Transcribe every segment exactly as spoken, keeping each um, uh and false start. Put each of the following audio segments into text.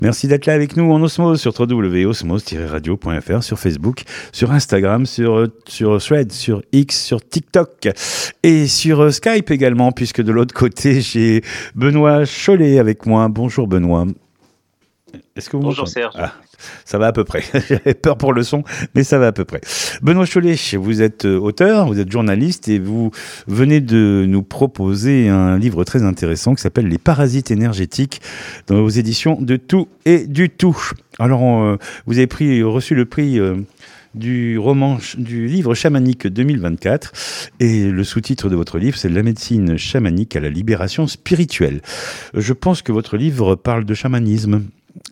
Merci d'être là avec nous en osmose sur w w w point osmose tiret radio point f r, sur Facebook, sur Instagram, sur, sur Thread, sur X, sur TikTok et sur Skype également, puisque de l'autre côté, j'ai Benoît Chollet avec moi. Bonjour Benoît. Est-ce que vous Bonjour Serge. Ah, ça va à peu près. J'avais peur pour le son, mais ça va à peu près. Benoît Chollet, vous êtes auteur, vous êtes journaliste et vous venez de nous proposer un livre très intéressant qui s'appelle « Les parasites énergétiques » dans vos éditions de Tout et du Tout. Alors, euh, vous avez pris, reçu le prix... Euh, du roman, du livre chamanique deux mille vingt-quatre, et le sous-titre de votre livre, c'est « La médecine chamanique à la libération spirituelle ». Je pense que votre livre parle de chamanisme.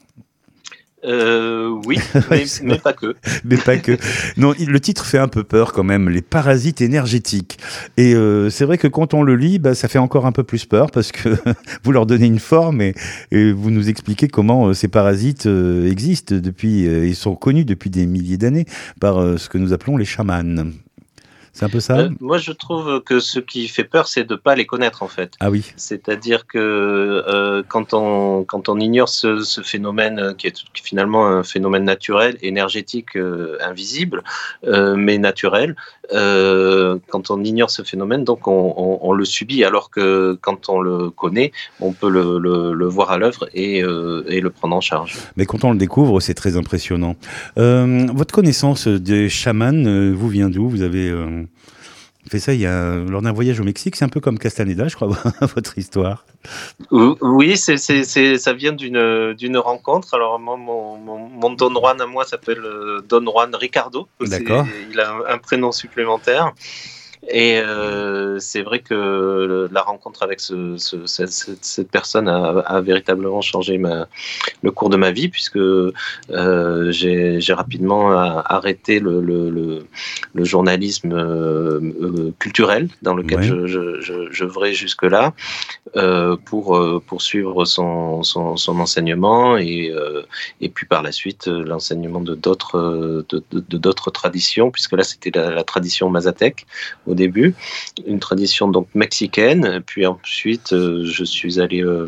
Euh, oui, mais, mais pas que. Mais pas que. Non, le titre fait un peu peur quand même, les parasites énergétiques. Et euh, c'est vrai que quand on le lit, bah, ça fait encore un peu plus peur parce que vous leur donnez une forme et, et vous nous expliquez comment euh, ces parasites euh, existent depuis, euh, ils sont connus depuis des milliers d'années par euh, ce que nous appelons les chamans. C'est un peu ça ? euh, Moi, je trouve que ce qui fait peur, c'est de ne pas les connaître, en fait. Ah oui. C'est-à-dire que euh, quand, on, quand on ignore ce, ce phénomène, qui est finalement un phénomène naturel, énergétique, euh, invisible, euh, mais naturel, euh, quand on ignore ce phénomène, donc on, on, on le subit, alors que quand on le connaît, on peut le, le, le voir à l'œuvre et, euh, et le prendre en charge. Mais quand on le découvre, c'est très impressionnant. Euh, votre connaissance des chamans euh, vous vient d'où ? Vous avez... Euh fait ça il y a, lors d'un voyage au Mexique, c'est un peu comme Castaneda, je crois, votre histoire. Oui, c'est, c'est, c'est, ça vient d'une, d'une rencontre. Alors, moi, mon, mon, mon Don Juan à moi s'appelle Don Juan Ricardo. D'accord. C'est, il a un, un prénom supplémentaire. Et euh, c'est vrai que la rencontre avec ce, ce, cette, cette personne a, a véritablement changé ma, le cours de ma vie, puisque euh, j'ai, j'ai rapidement arrêté le, le, le, le journalisme euh, culturel dans lequel ouais. je, je, je, je vrais jusque-là euh, pour euh, poursuivre son, son, son enseignement et, euh, et puis par la suite l'enseignement de d'autres, de, de, de d'autres traditions, puisque là c'était la, la tradition mazatèque au début, une tradition donc mexicaine, puis ensuite euh, je suis allé euh,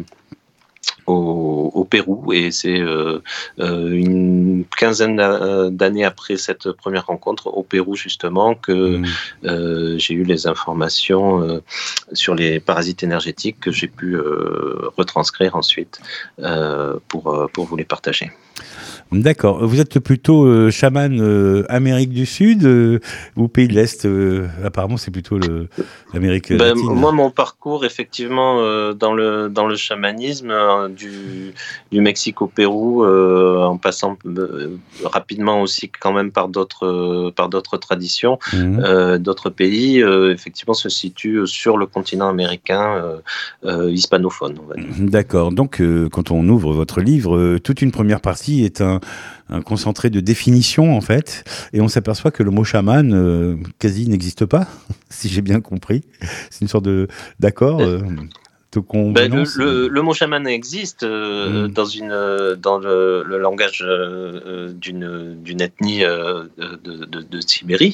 au, au Pérou et c'est euh, euh, une quinzaine d'années après cette première rencontre au Pérou justement que mmh. euh, j'ai eu les informations euh, sur les parasites énergétiques que j'ai pu euh, retranscrire ensuite euh, pour, pour vous les partager. D'accord. Vous êtes plutôt euh, chaman euh, Amérique du Sud euh, ou pays de l'Est euh, apparemment, c'est plutôt le, l'Amérique ben, latine. Moi, mon parcours, effectivement, euh, dans, le, dans le chamanisme, euh, du, du Mexique au Pérou, euh, en passant euh, rapidement aussi quand même par d'autres, euh, par d'autres traditions, mmh. euh, d'autres pays, euh, effectivement, se situe sur le continent américain euh, euh, hispanophone, on va dire. D'accord. Donc, euh, quand on ouvre votre livre, euh, toute une première partie est un un concentré de définition en fait, et on s'aperçoit que le mot chaman euh, quasi n'existe pas, si j'ai bien compris. C'est une sorte de d'accord. Euh, Ben, le, le, le mot chaman existe euh, mmh. dans, une, dans le, le langage euh, d'une, d'une ethnie euh, de, de, de Sibérie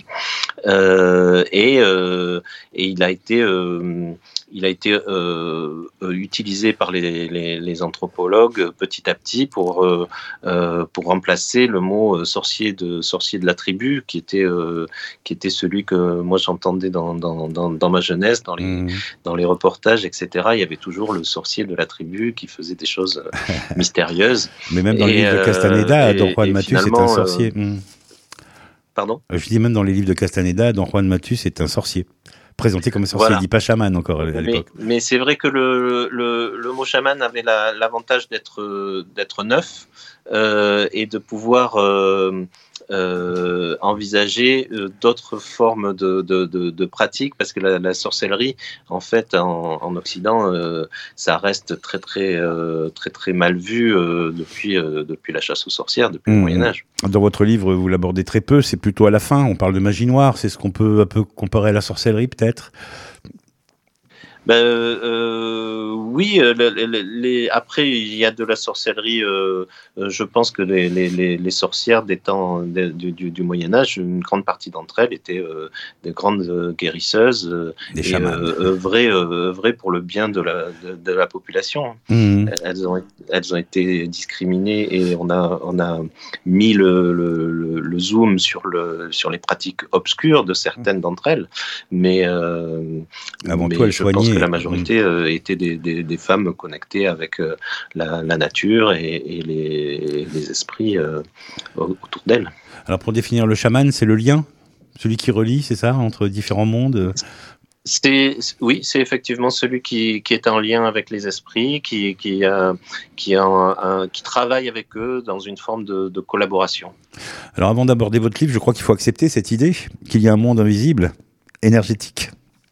euh, et, euh, et il a été, euh, il a été euh, utilisé par les, les, les anthropologues petit à petit pour, euh, pour remplacer le mot sorcier de, sorcier de la tribu qui était, euh, qui était celui que moi j'entendais dans, dans, dans, dans ma jeunesse, dans les, mmh. dans les reportages, et cetera. Il y avait toujours le sorcier de la tribu qui faisait des choses mystérieuses. Mais même dans et les livres de Castaneda, euh, Don Juan Matus est un sorcier. Euh... Mmh. Pardon ? Je dis même dans les livres de Castaneda, Don Juan Matus est un sorcier. Présenté comme un sorcier, voilà. Il ne dit pas chaman encore à l'époque. Mais, mais c'est vrai que le, le, le mot chaman avait la, l'avantage d'être, d'être neuf euh, et de pouvoir... Euh, Euh, envisager euh, d'autres formes de, de, de, de pratiques, parce que la, la sorcellerie, en fait, en, en Occident, euh, ça reste très très euh, très très mal vu euh, depuis euh, depuis la chasse aux sorcières, depuis mmh. le Moyen Âge. Dans votre livre, vous l'abordez très peu. C'est plutôt à la fin. On parle de magie noire. C'est ce qu'on peut un peu comparer à la sorcellerie, peut-être. Ben, euh, oui, le, le, les, après il y a de la sorcellerie. Euh, je pense que les, les, les sorcières des temps de, du, du Moyen Âge, une grande partie d'entre elles étaient euh, des grandes guérisseuses euh, Des et euh, œuvraient, euh, œuvraient pour le bien de la, de, de la population. Mmh. Elles ont, elles ont été discriminées et on a, on a mis le, le, le, le zoom sur, le, sur les pratiques obscures de certaines d'entre elles, mais, euh, Avant mais tout, elles je soignaient. pense que la majorité euh, étaient des, des, des femmes connectées avec euh, la, la nature et, et les, les esprits euh, autour d'elles. Alors pour définir le chaman, c'est le lien, celui qui relie, c'est ça, entre différents mondes. C'est, oui, c'est effectivement celui qui, qui est en lien avec les esprits, qui, qui, euh, qui, a un, un, qui travaille avec eux dans une forme de, de collaboration. Alors avant d'aborder votre livre, je crois qu'il faut accepter cette idée qu'il y a un monde invisible, énergétique.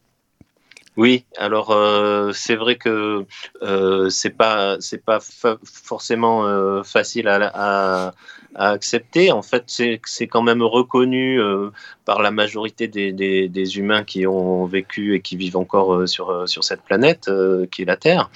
Oui, alors euh, c'est vrai que euh, c'est pas c'est pas fa- forcément euh, facile à, à, à accepter. En fait, c'est c'est quand même reconnu euh, par la majorité des, des, des humains qui ont vécu et qui vivent encore euh, sur sur cette planète euh, qui est la Terre.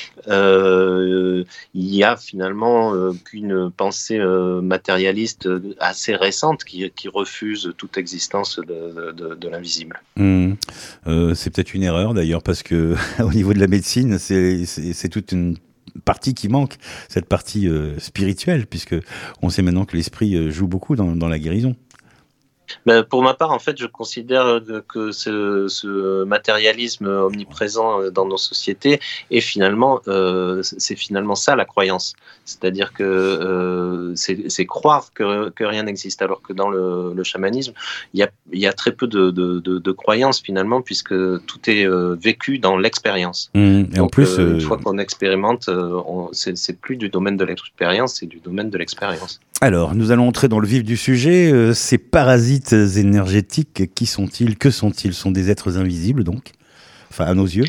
Euh, il y a finalement euh, qu'une pensée euh, matérialiste assez récente qui, qui refuse toute existence de, de, de l'invisible. Mmh. Euh, c'est peut-être une erreur d'ailleurs parce que au niveau de la médecine, c'est, c'est, c'est toute une partie qui manque, cette partie euh, spirituelle, puisque on sait maintenant que l'esprit euh, joue beaucoup dans, dans la guérison. Ben, pour ma part, en fait, je considère que ce, ce matérialisme omniprésent dans nos sociétés est finalement, euh, c'est finalement ça la croyance. C'est-à-dire que euh, c'est, c'est croire que, que rien n'existe, alors que dans le, le chamanisme, il y a, il y a très peu de, de, de, de croyances finalement, puisque tout est euh, vécu dans l'expérience. Mmh. Et Donc, en plus, euh, une euh... fois qu'on expérimente, euh, on, c'est, c'est plus du domaine de l'expérience, c'est du domaine de l'expérience. Alors, nous allons entrer dans le vif du sujet. Euh, ces parasites énergétiques, qui sont-ils? Que sont-ils? Sont des êtres invisibles, donc, enfin, à nos yeux?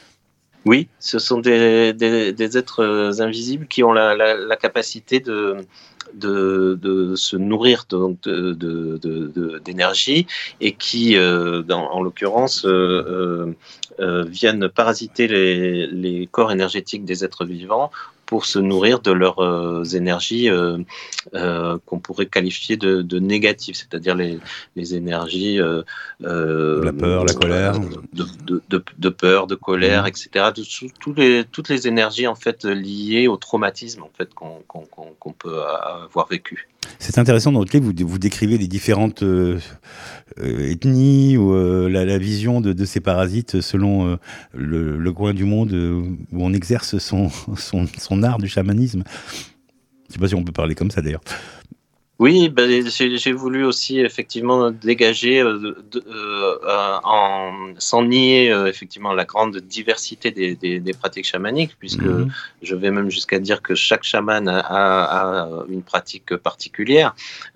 Oui, ce sont des, des, des êtres invisibles qui ont la, la, la capacité de, de, de se nourrir de, de, de, de, d'énergie et qui, euh, dans, en l'occurrence, euh, euh, viennent parasiter les, les corps énergétiques des êtres vivants pour se nourrir de leurs euh, énergies euh, euh, qu'on pourrait qualifier de, de négatives, c'est-à-dire les, les énergies euh, euh, la peur, la colère, de, de, de, de peur, de colère, mmh. et cetera. De, tout les, toutes les énergies en fait liées au traumatisme en fait qu'on, qu'on, qu'on peut avoir vécu. C'est intéressant dans votre livre, vous, vous décrivez les différentes euh, euh, ethnies ou euh, la, la vision de, de ces parasites selon euh, le, le coin du monde euh, où on exerce son, son, son art du chamanisme. Je ne sais pas si on peut parler comme ça d'ailleurs. Oui, ben, j'ai, j'ai voulu aussi effectivement dégager, euh, de, de, euh, en, sans nier euh, effectivement la grande diversité des, des, des pratiques chamaniques, puisque mmh. je vais même jusqu'à dire que chaque chaman a, a une pratique particulière,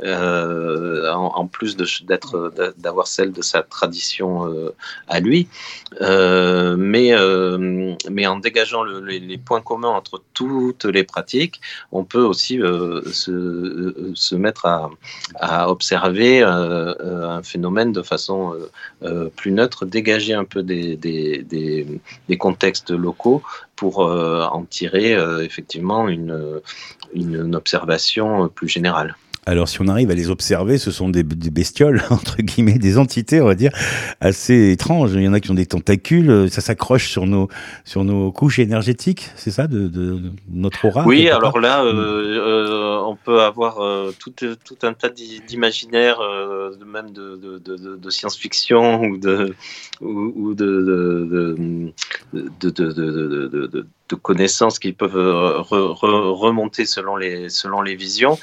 euh, en, en plus de, d'être, d'avoir celle de sa tradition euh, à lui, euh, mais, euh, mais en dégageant le, les, les points communs entre toutes les pratiques, on peut aussi euh, se, se mettre À, à observer euh, un phénomène de façon euh, euh, plus neutre, dégager un peu des, des, des, des contextes locaux pour euh, en tirer euh, effectivement une, une, une observation plus générale. Alors, si on arrive à les observer, ce sont des, des bestioles, entre guillemets, des entités, on va dire, assez étranges. Il y en a qui ont des tentacules, ça s'accroche sur nos, sur nos couches énergétiques, c'est ça, de, de, de notre aura? Oui, alors là, euh, euh, on peut avoir euh, tout, tout un tas d'imaginaires, euh, même de, de, de, de science-fiction ou de, ou, ou de, de, de, de, de, de, de, de de connaissances qui peuvent re, re, remonter selon les, selon les visions.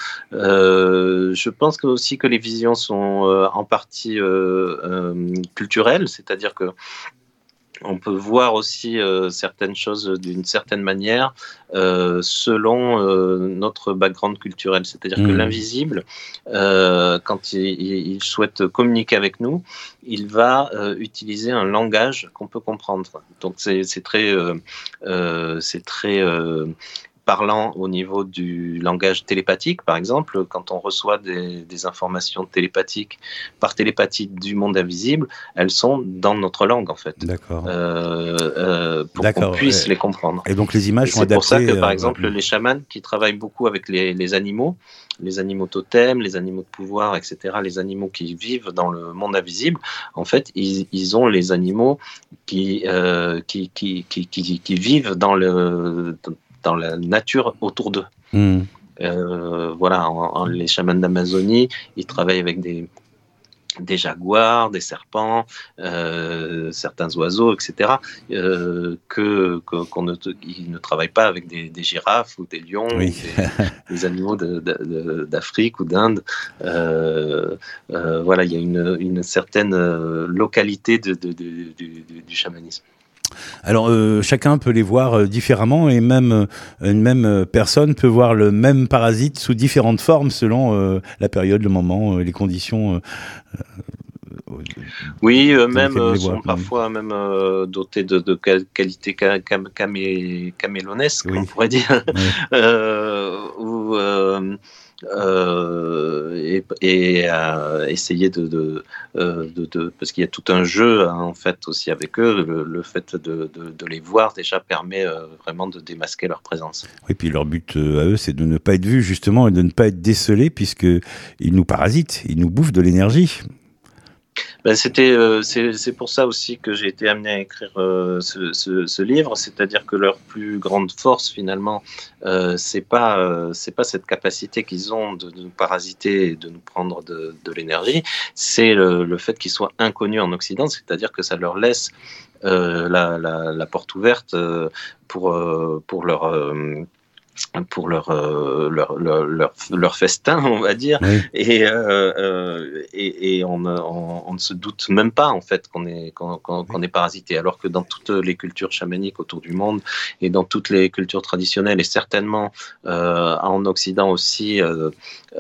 Euh, je pense que aussi que les visions sont euh, en partie euh, euh, culturelles, c'est-à-dire que on peut voir aussi euh, certaines choses d'une certaine manière euh, selon euh, notre background culturel. C'est-à-dire mmh. que l'invisible, euh, quand il, il souhaite communiquer avec nous, il va euh, utiliser un langage qu'on peut comprendre. Donc c'est, c'est très, euh, euh, c'est très euh, parlant au niveau du langage télépathique, par exemple, quand on reçoit des, des informations télépathiques par télépathie du monde invisible, elles sont dans notre langue en fait. D'accord. Euh, euh, pour D'accord, qu'on puisse et, les comprendre. Et donc les images Et sont c'est adaptées. pour ça que par euh, exemple euh, les chamans qui travaillent beaucoup avec les, les animaux, les animaux totems, les animaux de pouvoir, et cetera, les animaux qui vivent dans le monde invisible, en fait, ils, ils ont les animaux qui, euh, qui, qui, qui, qui, qui vivent dans, le, dans la nature autour d'eux. Mmh. Euh, voilà, en, en, les chamans d'Amazonie, ils travaillent avec des, des jaguars, des serpents, euh, certains oiseaux, et cetera, euh, que, que, qu'on ne, ils ne travaillent pas avec des, des girafes ou des lions, Oui. ou des, des animaux de, de, de, d'Afrique ou d'Inde. Euh, euh, voilà, il y a une, une certaine localité de, de, de, de, du, du chamanisme. Alors, euh, chacun peut les voir euh, différemment et même euh, une même euh, personne peut voir le même parasite sous différentes formes selon euh, la période, le moment, euh, les conditions. Euh, euh, oui, euh, même euh, sont parfois même euh, dotés de, de qualités cam- cam- camé- camélonesques, oui. On pourrait dire, oui. euh, ou euh, Euh, et, et euh, essayer de, de, de, de parce qu'il y a tout un jeu hein, en fait aussi avec eux, le, le fait de, de, de les voir déjà permet euh, vraiment de démasquer leur présence. Oui, puis leur but euh, à eux c'est de ne pas être vus justement et de ne pas être décelés puisque ils nous parasitent, ils nous bouffent de l'énergie. Ben c'était, euh, c'est, c'est pour ça aussi que j'ai été amené à écrire euh, ce, ce, ce livre, c'est-à-dire que leur plus grande force finalement, euh, c'est pas, euh, c'est pas cette capacité qu'ils ont de, de nous parasiter et de nous prendre de, de l'énergie, c'est le, le fait qu'ils soient inconnus en Occident, c'est-à-dire que ça leur laisse euh, la, la, la porte ouverte euh, pour, euh, pour leur euh, pour leur, euh, leur, leur, leur, leur festin, on va dire, oui. et, euh, euh, et, et on, on, on ne se doute même pas en fait qu'on est, qu'on, qu'on, qu'on est parasité, alors que dans toutes les cultures chamaniques autour du monde et dans toutes les cultures traditionnelles, et certainement euh, en Occident aussi, euh,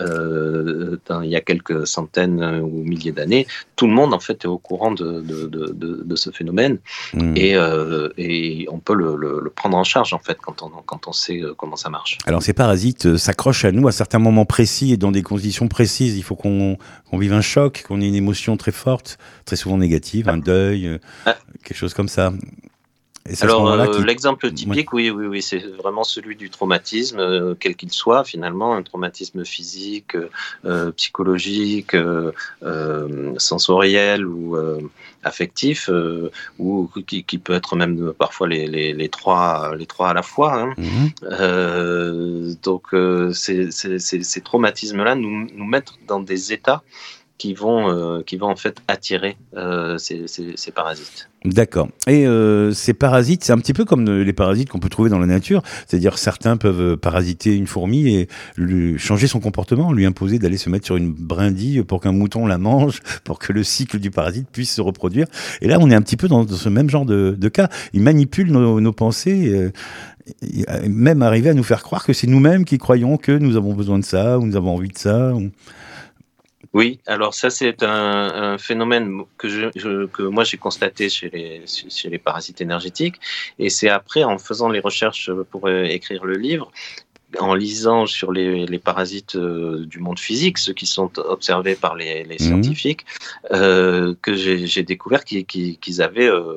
euh, dans, il y a quelques centaines ou milliers d'années, tout le monde en fait est au courant de, de, de, de, de ce phénomène, mmh. et, euh, et on peut le, le, le prendre en charge en fait quand on, quand on sait comment ça marche. Alors ces parasites s'accrochent à nous à certains moments précis et dans des conditions précises. Il faut qu'on, qu'on vive un choc, qu'on ait une émotion très forte, très souvent négative, un deuil, ah. quelque chose comme ça. Et c'est Alors euh, qui... l'exemple typique, ouais. oui, oui, oui, c'est vraiment celui du traumatisme, euh, quel qu'il soit finalement, un traumatisme physique, euh, psychologique, euh, euh, sensoriel ou euh, affectif, euh, ou qui, qui peut être même parfois les, les, les trois, les trois à la fois. Hein. Mm-hmm. Euh, donc euh, ces, ces, ces, ces traumatismes-là nous, nous mettent dans des états qui vont, euh, qui vont en fait attirer euh, ces, ces, ces parasites. D'accord. Et euh, ces parasites, c'est un petit peu comme les parasites qu'on peut trouver dans la nature. C'est-à-dire certains peuvent parasiter une fourmi et lui changer son comportement, lui imposer d'aller se mettre sur une brindille pour qu'un mouton la mange, pour que le cycle du parasite puisse se reproduire. Et là, on est un petit peu dans, dans ce même genre de, de cas. Ils manipulent nos, nos pensées, euh, même arriver à nous faire croire que c'est nous-mêmes qui croyons que nous avons besoin de ça, ou nous avons envie de ça. Ou... Oui, alors ça c'est un, un phénomène que, je, je, que moi j'ai constaté chez les, chez les parasites énergétiques, et c'est après en faisant les recherches pour écrire le livre, en lisant sur les, les parasites euh, du monde physique, ceux qui sont observés par les, les mmh. scientifiques, euh, que j'ai, j'ai découvert qu'ils, qu'ils avaient euh,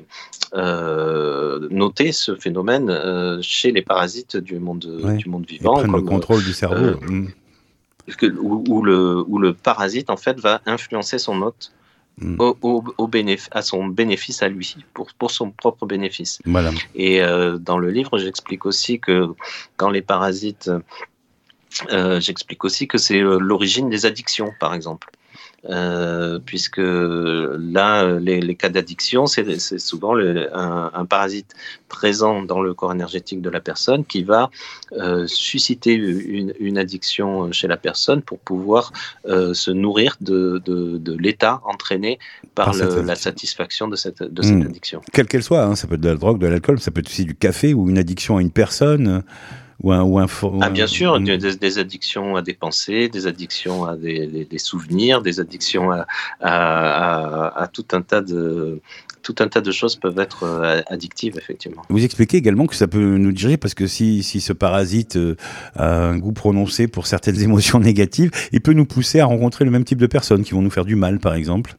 euh, noté ce phénomène euh, chez les parasites du monde, ouais. du monde vivant. Ils prennent comme, le contrôle du cerveau. Euh, mmh. Que, où, où, le, où le parasite en fait va influencer son hôte mmh. au, au, au bénéf- à son bénéfice à lui, pour, pour son propre bénéfice. Voilà. Et euh, dans le livre, j'explique aussi que quand les parasites, euh, j'explique aussi que c'est euh, l'origine des addictions, par exemple. Euh, puisque là, les, les cas d'addiction, c'est, c'est souvent le, un, un parasite présent dans le corps énergétique de la personne qui va euh, susciter une, une addiction chez la personne pour pouvoir euh, se nourrir de, de, de l'état entraîné par, par le, la satisfaction de cette, de cette mmh. addiction. Quelle qu'elle soit, hein, ça peut être de la drogue, de l'alcool, ça peut être aussi du café ou une addiction à une personne. ou un, ou un, ou ah, un bien sûr, un... des, des addictions à des pensées, des addictions à des, des, des souvenirs, des addictions à, à, à, à tout un tas de tout un tas de choses peuvent être addictives, effectivement. Vous expliquez également que ça peut nous diriger, parce que si, si ce parasite euh, a un goût prononcé pour certaines émotions négatives, il peut nous pousser à rencontrer le même type de personnes qui vont nous faire du mal, par exemple.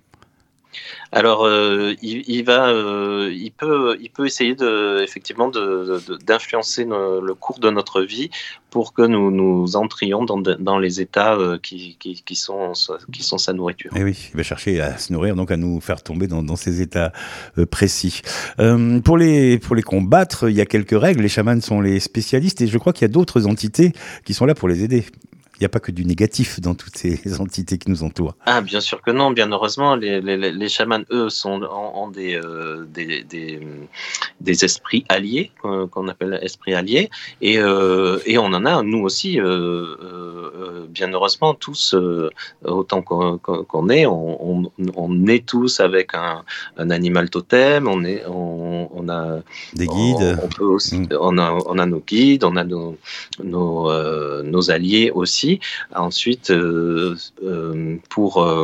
Alors, euh, il, il va, euh, il peut, il peut essayer de, effectivement, de, de, d'influencer no, le cours de notre vie pour que nous nous entrions dans, de, dans les états euh, qui, qui, qui sont, qui sont sa nourriture. Et oui, il va chercher à se nourrir, donc à nous faire tomber dans, dans ces états euh, précis. Euh, pour les, pour les combattre, il y a quelques règles. Les chamans sont les spécialistes, et je crois qu'il y a d'autres entités qui sont là pour les aider. Il n'y a pas que du négatif dans toutes ces entités qui nous entourent. Ah, bien sûr que non, bien heureusement. Les, les, les chamans, eux, sont, ont, ont des, euh, des, des, des esprits alliés, euh, qu'on appelle esprits alliés. Et, euh, et on en a, nous aussi, euh, euh, bien heureusement, tous, euh, autant qu'on, qu'on est, on, on, on est tous avec un, un animal totem, on, est, on, on a... Des guides. On, on, peut aussi, mmh. on, a, on a nos guides, on a nos, nos, euh, nos alliés aussi. Ensuite, euh, euh, pour euh,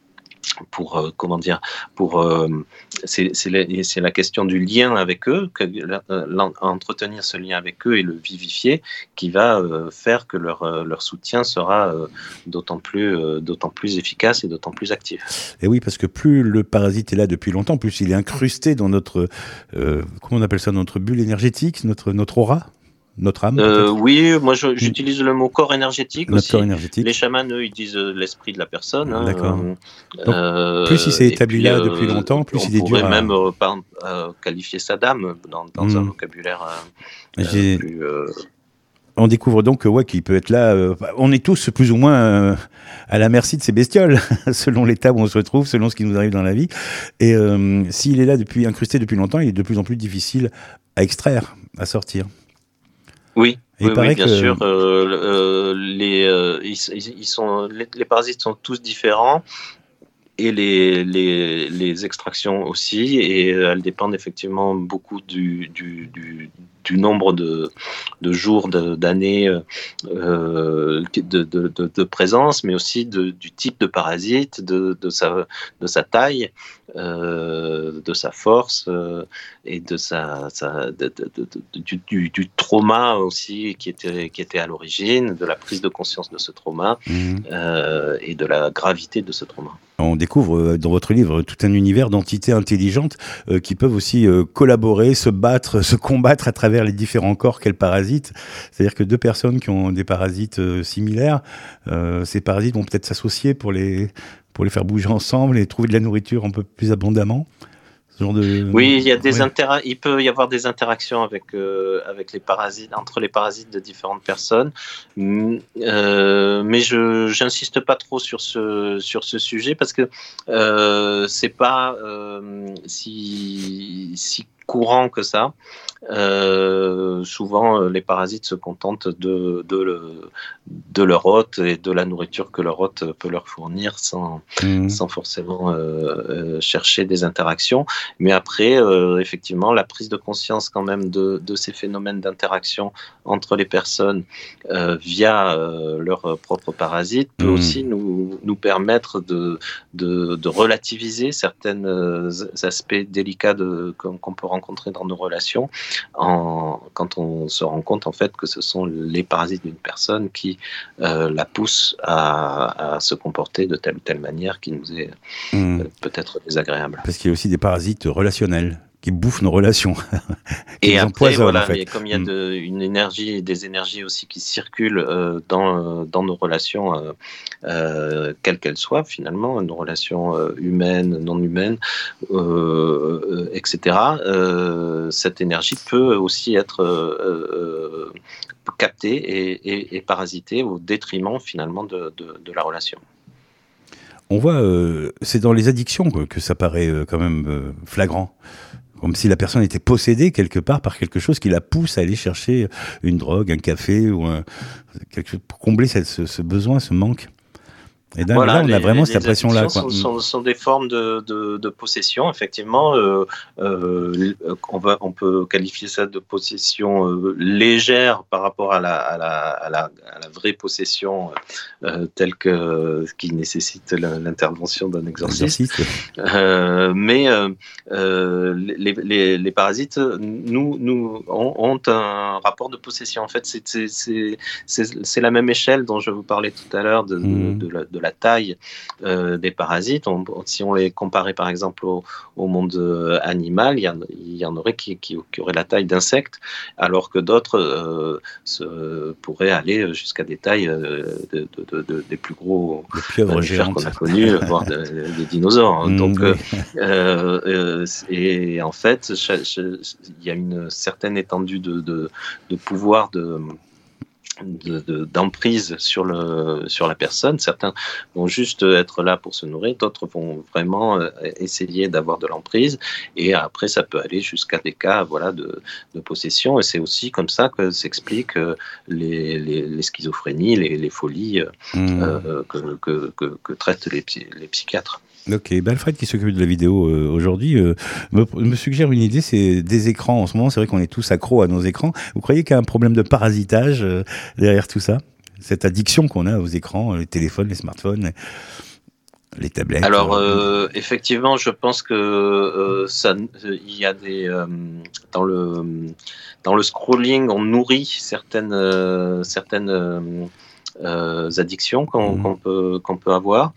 pour euh, comment dire, pour euh, c'est, c'est, la, c'est la question du lien avec eux, que, euh, entretenir ce lien avec eux et le vivifier, qui va euh, faire que leur euh, leur soutien sera euh, d'autant plus euh, d'autant plus efficace et d'autant plus actif. Et oui, parce que plus le parasite est là depuis longtemps, plus il est incrusté dans notre euh, comment on appelle ça, notre bulle énergétique, notre notre aura. Notre âme, euh, oui, moi je, j'utilise le mot corps énergétique Notre aussi. Corps énergétique. Les chamans, eux, ils disent l'esprit de la personne. Hein. D'accord. Donc, euh, plus il s'est établi puis, là euh, depuis longtemps, plus il est dur. On pourrait à... même euh, par, euh, qualifier ça d'âme dans, dans mmh. un vocabulaire euh, J'ai... euh, plus. Euh... On découvre donc ouais, qu'il peut être là. Euh, on est tous plus ou moins euh, à la merci de ces bestioles, selon l'état où on se retrouve, selon ce qui nous arrive dans la vie. Et euh, s'il est là depuis incrusté depuis longtemps, il est de plus en plus difficile à extraire, à sortir. Oui. Et oui, il paraît oui, bien que... sûr. Euh, euh, les, euh, ils, ils sont, les, les parasites sont tous différents. Et les, les, les extractions aussi, et elles dépendent effectivement beaucoup du, du, du, du nombre de, de jours, de, d'années euh, de, de, de, de présence, mais aussi de, du type de parasite, de, de, sa, de sa taille, euh, de sa force euh, et de sa, sa, de, de, de, de, du, du, du trauma aussi qui était, qui était à l'origine, de la prise de conscience de ce trauma mmh. euh, et de la gravité de ce trauma. On découvre dans votre livre tout un univers d'entités intelligentes euh, qui peuvent aussi euh, collaborer, se battre, se combattre à travers les différents corps qu'elles parasitent. C'est-à-dire que deux personnes qui ont des parasites euh, similaires, euh, ces parasites vont peut-être s'associer pour les, pour les faire bouger ensemble et trouver de la nourriture un peu plus abondamment. Ce genre de... Oui, il y a des ouais. intera- il peut y avoir des interactions avec euh, avec les parasites, entre les parasites de différentes personnes, euh, mais je j'insiste pas trop sur ce sur ce sujet parce que euh, c'est pas euh, si si courant que ça. Euh, souvent, les parasites se contentent de, de, le, de leur hôte et de la nourriture que leur hôte peut leur fournir sans, mmh. sans forcément euh, chercher des interactions. Mais après, euh, effectivement, la prise de conscience quand même de, de ces phénomènes d'interaction entre les personnes euh, via euh, leurs propres parasites peut mmh. aussi nous, nous permettre de, de, de relativiser certains aspects délicats de, qu'on peut rencontrer dans nos relations. En, quand on se rend compte en fait que ce sont les parasites d'une personne qui euh, la poussent à, à se comporter de telle ou telle manière qui nous est mmh. euh, peut-être désagréable. Parce qu'il y a aussi des parasites relationnels qui bouffent nos relations. qui et après, voilà, en fait. Comme il y a de, une énergie, des énergies aussi qui circulent euh, dans, dans nos relations, euh, euh, quelles qu'elles soient finalement, nos relations euh, humaines, non humaines, euh, et cetera. Euh, cette énergie peut aussi être euh, captée et, et, et parasitée au détriment finalement de, de, de la relation. On voit, euh, c'est dans les addictions que, que ça paraît euh, quand même euh, flagrant. Comme si la personne était possédée quelque part par quelque chose qui la pousse à aller chercher une drogue, un café ou un, quelque chose pour combler cette, ce, ce besoin, ce manque. Et là, Voilà, là, on a les, vraiment les, cette les impression-là. addictions Quoi. sont, sont, sont des formes de, de, de possession, effectivement. Euh, euh, on, va, on peut qualifier ça de possession euh, légère par rapport à la, à la, à la, à la vraie possession euh, telle que qui nécessite l'intervention d'un exorciste. Exorciste, ouais. euh, mais euh, euh, les, les, les parasites, nous, nous ont, ont un rapport de possession. En fait, c'est, c'est, c'est, c'est, c'est la même échelle dont je vous parlais tout à l'heure de, mmh. de, de, la, de la taille euh, des parasites. On, si on les comparait par exemple au, au monde euh, animal, il y, en, il y en aurait qui, qui, qui auraient la taille d'insectes, alors que d'autres euh, se, pourraient aller jusqu'à des tailles euh, de, de, de, de, des plus gros mammifères qu'on a connus, voire de, des dinosaures. Mmh, Donc, oui. euh, euh, et en fait, il y a une certaine étendue de, de, de pouvoir de De, de, d'emprise sur, le, sur la personne. Certains vont juste être là pour se nourrir, d'autres vont vraiment essayer d'avoir de l'emprise, et après ça peut aller jusqu'à des cas voilà, de, de possession, et c'est aussi comme ça que s'expliquent les, les, les schizophrénies, les, les folies mmh. euh, que, que, que, que traitent les, les psychiatres. Ok, ben Alfred qui s'occupe de la vidéo euh, aujourd'hui euh, me, me suggère une idée, c'est des écrans. En ce moment, c'est vrai qu'on est tous accros à nos écrans. Vous croyez qu'il y a un problème de parasitage euh, derrière tout ça ? Cette addiction qu'on a aux écrans, les téléphones, les smartphones, les tablettes. Alors euh, euh, effectivement, je pense que euh, ça, il y a des euh, dans le dans le scrolling, on nourrit certaines euh, certaines euh, Euh, addictions qu'on, mmh. qu'on peut qu'on peut avoir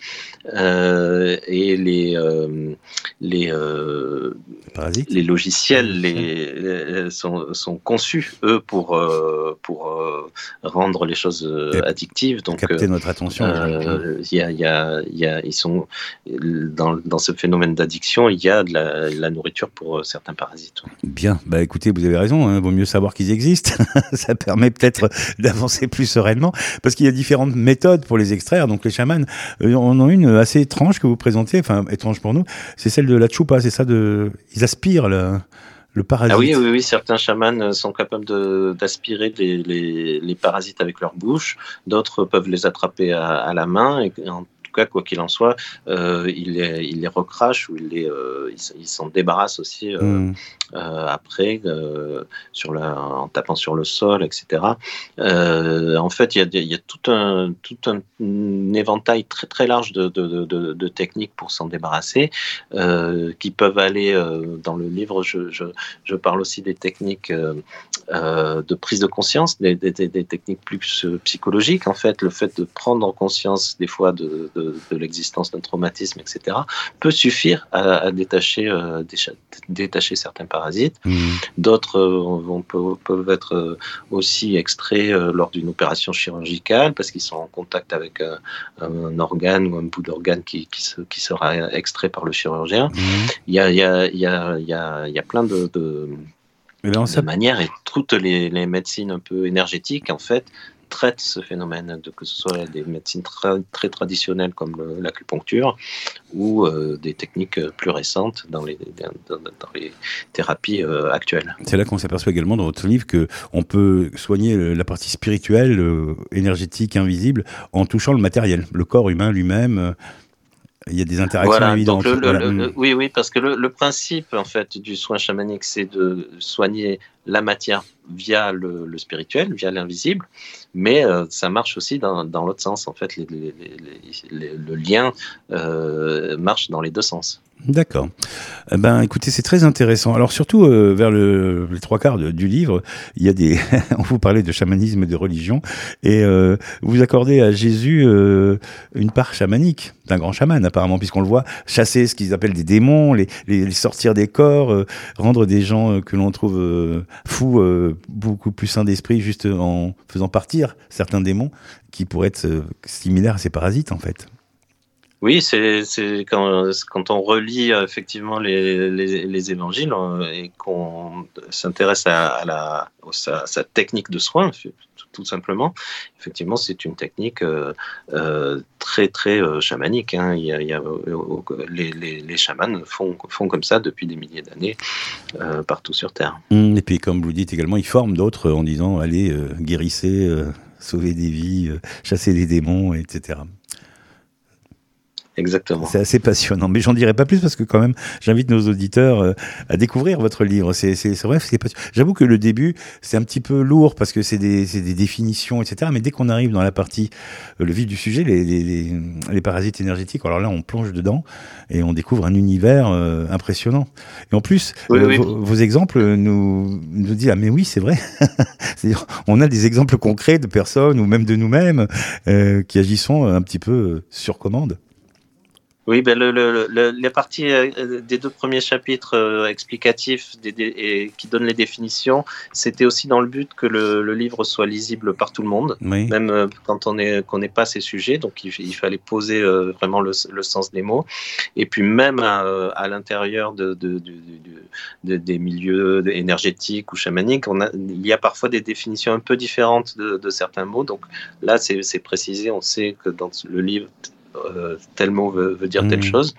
euh, et les euh, les euh, les logiciels les, les sont sont conçus eux pour euh, pour euh, rendre les choses euh, addictives, donc capter euh, notre attention. Il y a il y a il y a ils sont dans dans ce phénomène d'addiction, il y a de la, la nourriture pour certains parasites. Bien, bah écoutez, vous avez raison, hein, vaut mieux savoir qu'ils existent. Ça permet peut-être d'avancer plus sereinement, parce qu'il y a différentes méthodes pour les extraire. Donc les chamans euh, en ont une assez étrange que vous présentez, enfin étrange pour nous, c'est celle de la chupa, c'est ça, de ils aspirent le, le parasite. Ah oui, oui, oui, certains chamans sont capables de, d'aspirer les, les, les parasites avec leur bouche, d'autres peuvent les attraper à, à la main, et en tout cas, quoi qu'il en soit, euh, ils, les, ils les recrachent ou ils, les, euh, ils, ils s'en débarrassent aussi euh, mmh. euh, après, euh, sur la, en tapant sur le sol, et cetera. Euh, en fait, il y a, il y a tout, un, tout un, un éventail très, très large de, de, de, de techniques pour s'en débarrasser, euh, qui peuvent aller, euh, dans le livre, je, je, je parle aussi des techniques euh, euh, de prise de conscience, des, des, des techniques plus psychologiques, en fait, le fait de prendre conscience des fois de, de De, de l'existence d'un traumatisme, et cetera, peut suffire à, à détacher, euh, décha, détacher certains parasites. Mmh. D'autres euh, vont, peuvent, peuvent être aussi extraits euh, lors d'une opération chirurgicale, parce qu'ils sont en contact avec un, un organe ou un bout d'organe qui, qui, se, qui sera extrait par le chirurgien. Mmh. Il y a, il y a, il y a, il y a, il y a plein de, de, de manières, et toutes les, les médecines un peu énergétiques, en fait, traitent ce phénomène, de, que ce soit des médecines tra- très traditionnelles comme le, l'acupuncture, ou euh, des techniques plus récentes dans les, dans, dans les thérapies euh, actuelles. C'est là qu'on s'aperçoit également dans votre livre qu'on peut soigner la partie spirituelle, euh, énergétique, invisible, en touchant le matériel, le corps humain lui-même. Euh, il y a des interactions voilà, évidentes. Donc le, voilà. le, le, oui, oui, parce que le, le principe en fait du soin chamanique, c'est de soigner la matière via le, le spirituel, via l'invisible, mais euh, ça marche aussi dans, dans l'autre sens. En fait, les, les, les, les, le lien euh, marche dans les deux sens. D'accord. Eh ben, écoutez, c'est très intéressant. Alors surtout euh, vers le, les trois quarts de, du livre, il y a des. On vous parlait de chamanisme et de religion, et euh, vous accordez à Jésus euh, une part chamanique, d'un grand chaman apparemment, puisqu'on le voit chasser ce qu'ils appellent des démons, les, les, les sortir des corps, euh, rendre des gens euh, que l'on trouve euh, fous euh, beaucoup plus sains d'esprit, juste en faisant partir certains démons qui pourraient être euh, similaires à ces parasites en fait. Oui, c'est, c'est quand, quand on relit effectivement les, les, les évangiles et qu'on s'intéresse à, à, la, à sa technique de soin, tout simplement. Effectivement, c'est une technique euh, euh, très très euh, chamanique. Hein. Il y a, il y a, les, les, les chamans font, font comme ça depuis des milliers d'années euh, partout sur Terre. Et puis, comme vous le dites également, ils forment d'autres en disant allez, euh, guérissez, euh, sauvez des vies, euh, chassez les démons, et cetera. Exactement. C'est assez passionnant, mais j'en dirai pas plus parce que quand même, j'invite nos auditeurs euh, à découvrir votre livre. C'est, c'est, c'est vrai, c'est passionnant. J'avoue que le début, c'est un petit peu lourd parce que c'est des, c'est des définitions, et cetera. Mais dès qu'on arrive dans la partie, euh, le vif du sujet, les, les, les, les parasites énergétiques, alors là, on plonge dedans et on découvre un univers euh, impressionnant. Et en plus, oui, euh, oui. Vos, vos exemples nous, nous disent, ah mais oui, c'est vrai. C'est-à-dire, on a des exemples concrets de personnes ou même de nous-mêmes euh, qui agissons un petit peu sur commande. Oui, ben le, le, le, les parties euh, des deux premiers chapitres euh, explicatifs des, des, et qui donnent les définitions, c'était aussi dans le but que le, le livre soit lisible par tout le monde, oui. même euh, quand on est qu'on n'est pas ces sujets. Donc il, il fallait poser euh, vraiment le, le sens des mots. Et puis même à, à l'intérieur de, de, de, de, de, des milieux énergétiques ou chamaniques, on a, il y a parfois des définitions un peu différentes de, de certains mots. Donc là, c'est, c'est précisé. On sait que dans le livre, Euh, tel mot veut, veut dire mmh. telle chose.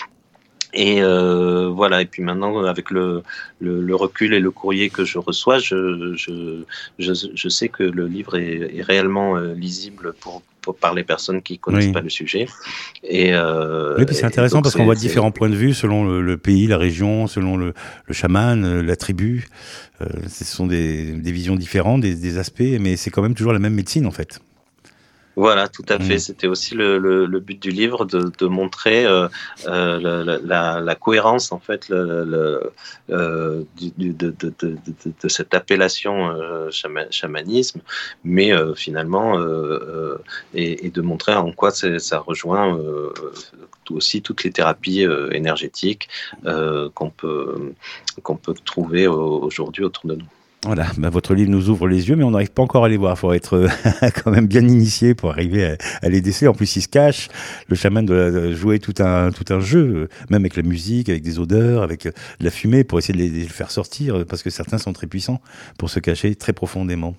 Et euh, voilà. Et puis maintenant, avec le, le, le recul et le courrier que je reçois, je, je, je, je sais que le livre est, est réellement euh, lisible pour, pour, par les personnes qui ne connaissent oui. pas le sujet. Et, euh, oui, puis c'est intéressant donc, parce c'est, qu'on voit c'est... différents points de vue selon le, le pays, la région, selon le, le chaman, la tribu. Euh, ce sont des, des visions différentes, des, des aspects, mais c'est quand même toujours la même médecine en fait. Voilà, tout à fait. Mmh. C'était aussi le, le, le but du livre, de, de montrer euh, euh, la, la, la cohérence en fait le, le, euh, du, de, de, de, de, de cette appellation euh, chama, chamanisme, mais euh, finalement euh, euh, et, et de montrer en quoi ça rejoint euh, aussi toutes les thérapies euh, énergétiques euh, qu'on peut qu'on peut trouver aujourd'hui autour de nous. Voilà, bah votre livre nous ouvre les yeux, mais on n'arrive pas encore à les voir. Il faut être euh, quand même bien initié pour arriver à, à les déceler. En plus, il se cache. Le chaman doit jouer tout un, tout un jeu, même avec la musique, avec des odeurs, avec de la fumée, pour essayer de les, de les faire sortir, parce que certains sont très puissants pour se cacher très profondément.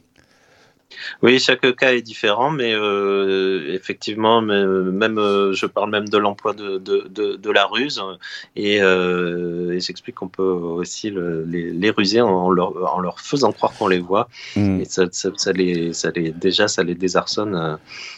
Oui, chaque cas est différent, mais euh, effectivement, même euh, je parle même de l'emploi de, de, de, de la ruse, et, euh, et j'explique qu'on peut aussi le, les, les ruser en leur, en leur faisant croire qu'on les voit, mmh. et ça, ça, ça, les, ça les, déjà ça les désarçonne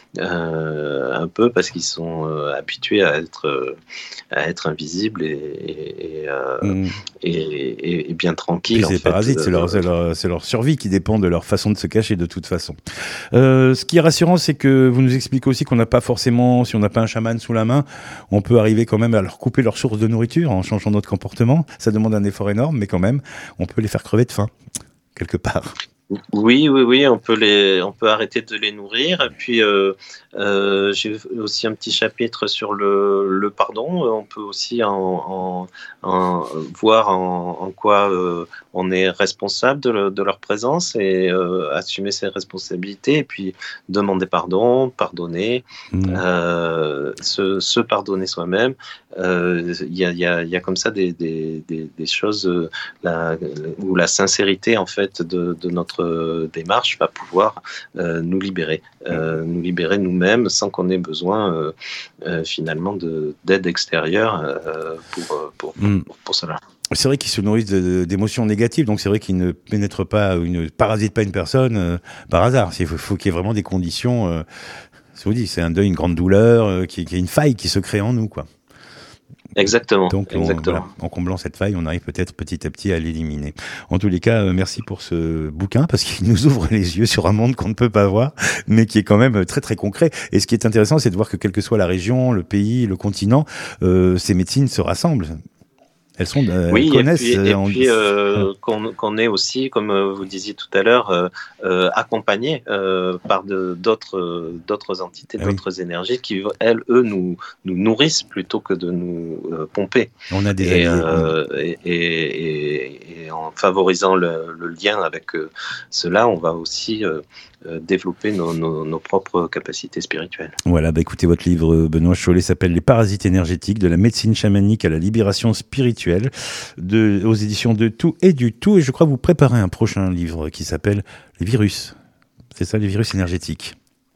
euh, un peu parce qu'ils sont euh, habitués à être, euh, à être invisibles et, et, et, euh, mmh. et, et, et bien tranquilles. Puis en ces fait, parasites, c'est leur, c'est, leur, c'est leur survie qui dépend de leur façon de se cacher de toute façon. Euh, ce qui est rassurant, c'est que vous nous expliquez aussi qu'on n'a pas forcément, si on n'a pas un chaman sous la main, on peut arriver quand même à leur couper leur source de nourriture en changeant notre comportement. Ça demande un effort énorme, mais quand même, on peut les faire crever de faim, quelque part. Oui, oui, oui, on peut les, on peut arrêter de les nourrir. Et puis, euh, euh, j'ai aussi un petit chapitre sur le, le pardon. On peut aussi en, en, en voir en, en quoi euh, on est responsable de, le, de leur présence et euh, assumer ses responsabilités. Et puis demander pardon, pardonner, mmh. euh, se, se pardonner soi-même. Il euh, y, a, y, a, y a comme ça des, des, des, des choses euh, la, où la sincérité en fait de, de notre démarche va pouvoir euh, nous libérer, euh, nous libérer nous-mêmes sans qu'on ait besoin euh, euh, finalement de, d'aide extérieure euh, pour, pour, mm. pour, pour cela. C'est vrai qu'ils se nourrissent de, de, d'émotions négatives, donc c'est vrai qu'ils ne pénètrent pas, ils ne parasitent pas une personne euh, par hasard. Il faut, faut qu'il y ait vraiment des conditions. Euh, je vous dis, c'est un deuil, une grande douleur, euh, qui, qui est une faille qui se crée en nous, quoi. Exactement. Donc, on, exactement. Voilà, en comblant cette faille, on arrive peut-être petit à petit à l'éliminer. En tous les cas, euh, merci pour ce bouquin, parce qu'il nous ouvre les yeux sur un monde qu'on ne peut pas voir, mais qui est quand même très très concret. Et ce qui est intéressant, c'est de voir que quelle que soit la région, le pays, le continent, euh, ces médecines se rassemblent. Elles sont, euh, oui, elles connaissent. Et puis, et en... puis euh, qu'on, qu'on est aussi, comme vous disiez tout à l'heure, euh, euh, accompagné euh, par de, d'autres, euh, d'autres entités, ah d'autres oui. énergies qui, elles, eux, nous, nous nourrissent plutôt que de nous euh, pomper. On a des et, euh, et, et, et, et en favorisant le, le lien avec euh, cela, on va aussi euh, euh, développer nos, nos, nos propres capacités spirituelles. Voilà, bah écoutez, votre livre, Benoît Chollet, s'appelle « Les parasites énergétiques, de la médecine chamanique à la libération spirituelle ». De, aux éditions de Tout et du Tout, et je crois que vous préparez un prochain livre qui s'appelle Les virus. C'est ça, les virus énergétiques.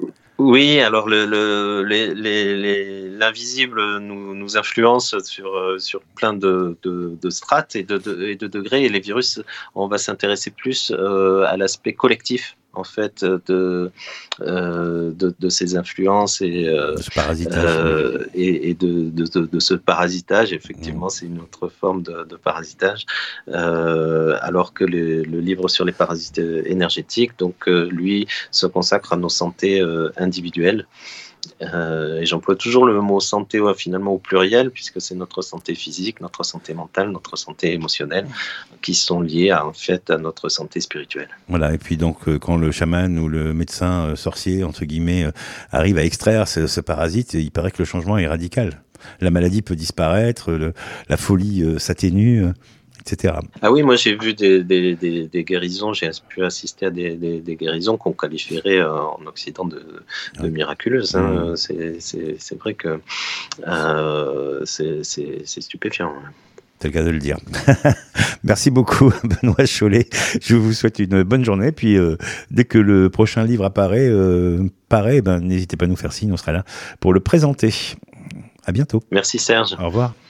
Oui, alors le, le, les, les, les, l'invisible nous, nous influence sur, sur plein de, de, de strates et de, de, et de degrés, et les virus, on va s'intéresser plus euh, à l'aspect collectif. en fait de euh, de, de ces influences et euh, de ce parasitage, euh, et, et de, de, de, de ce parasitage. Effectivement, mmh. c'est une autre forme de, de parasitage, euh, alors que le, le livre sur les parasites énergétiques, donc euh, lui se consacre à nos santé euh, individuelles. Euh, et j'emploie toujours le mot santé ouais, finalement au pluriel, puisque c'est notre santé physique, notre santé mentale, notre santé émotionnelle qui sont liées à, en fait, à notre santé spirituelle. Voilà, et puis donc euh, quand le chaman ou le médecin euh, sorcier, entre guillemets, euh, arrive à extraire ce, ce parasite, il paraît que le changement est radical. La maladie peut disparaître, le, la folie euh, s'atténue, euh, et cetera. Ah oui, moi j'ai vu des, des, des, des guérisons, j'ai pu assister à des, des, des guérisons qu'on qualifierait euh, en Occident de, de ouais. miraculeuses. Hein. Mmh. C'est, c'est, c'est vrai que euh, c'est, c'est, c'est stupéfiant. C'est le cas de le dire. Merci beaucoup, Benoît Chollet. Je vous souhaite une bonne journée. Puis, euh, dès que le prochain livre apparaît, euh, paraît, ben, n'hésitez pas à nous faire signe, on sera là pour le présenter. À bientôt. Merci Serge. Au revoir.